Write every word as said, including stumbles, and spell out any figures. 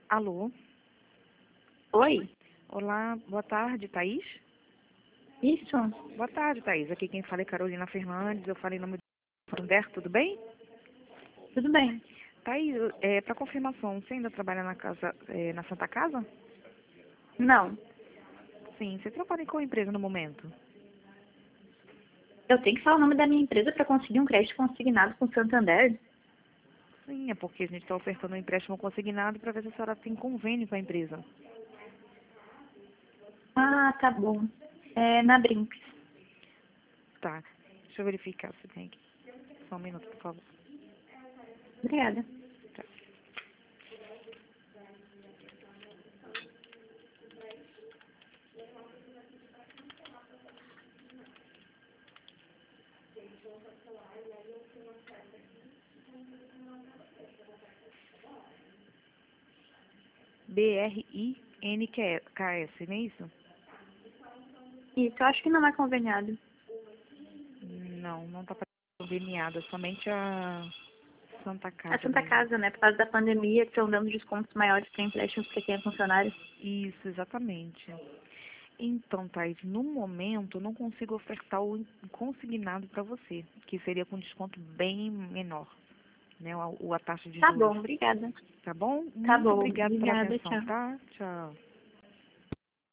Alô? Oi? Olá, boa tarde, Thaís? Isso? Boa tarde, Thaís. Aqui quem fala é Carolina Fernandes, eu falei em nome do Humberto, tudo bem? Tudo bem. Thaís, é, para confirmação, você ainda trabalha na casa, é, na Santa Casa? Não. Sim, você trabalha em qual empresa no momento? Eu tenho que falar o nome da minha empresa para conseguir um crédito consignado com o Santander? Sim, é porque a gente está ofertando um empréstimo consignado para ver se a senhora tem convênio com a empresa. Ah, tá bom. É na Brinks. Tá, deixa eu verificar se tem aqui. Só um minuto, por favor. Obrigada. Tá. B R I N K S, não é isso? Isso, eu acho que não é conveniado. Não, não está conveniada, somente a Santa A Casa Santa mesmo. Casa, né? Por causa da pandemia, estão dando descontos maiores para empréstimos para quem é funcionário. Isso, exatamente. Então, Thaís, no momento eu não consigo ofertar o consignado para você, que seria com desconto bem menor, né? A, a taxa de Tá juros. bom, obrigada. Tá bom? Tá Muito bom, obrigada pela obrigada, atenção, tchau. tá? Tchau.